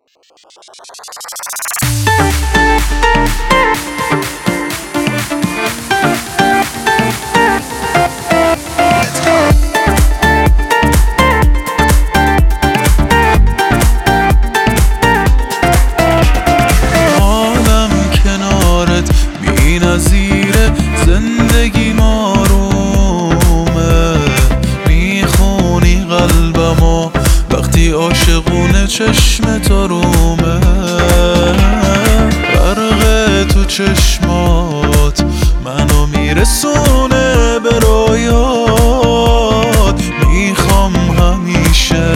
حالم کنارت بی نظیره، زندگیم آرومه، میخونی قلبمو وقتی عاشقونه چشمت آرومه. غرق تو چشمات منو میرسونه به رویات، میخوام همیشه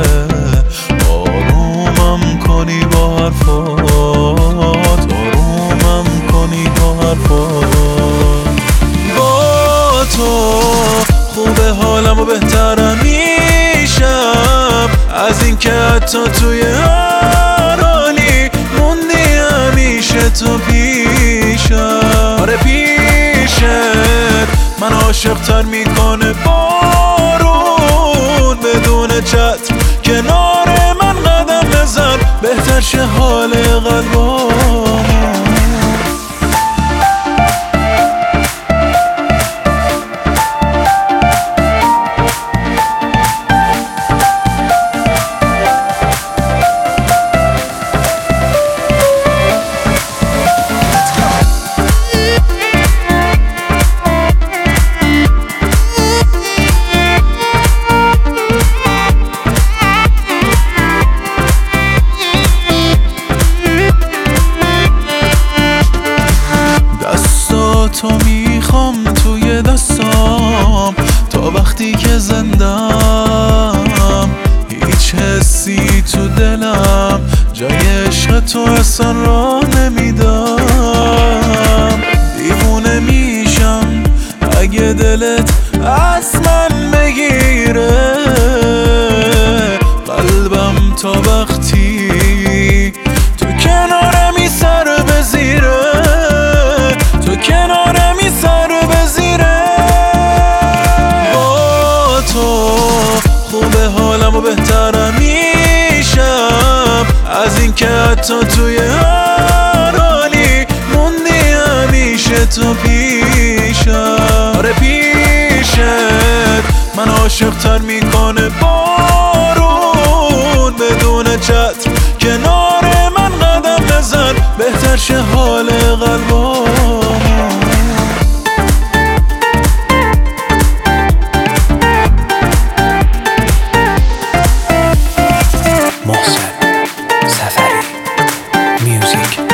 آرومم کنی با حرفات، آرومم کنی با حرفات. با تو خوبه حالم و بهترم میشم از این که حتی توی هر حالی موندی همیشه تو پیشم. آره پیشت من عاشق‌تر میکنه بارون، بدون چتر کنار من قدم بزن بهتر شه حال قلبم. تو میخوام توی دستام تا وقتی که زندم، هیچ حسی تو دلم جای عشق تو اصلا را نمیدم. دیوونه میشم اگه دلت از من بگیره قلبم، تا وقتی تو کنارمی سر بزیره، تو کنارمی سر بزیره. با تو خوبه حالم و بهترم میشم از این که حتی توی هر حالی موندی همیشه تو پیشم. آره پیشت من عاشق‌تر میکنه بارون، بدون چتر کنار من قدم بزن بهتر شه حال قلبم. محسن سفری میوزیک.